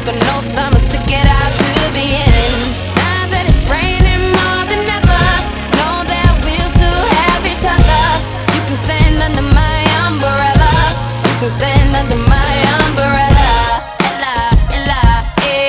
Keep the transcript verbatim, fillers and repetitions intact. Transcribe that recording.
took an oath, I'ma stick it out to the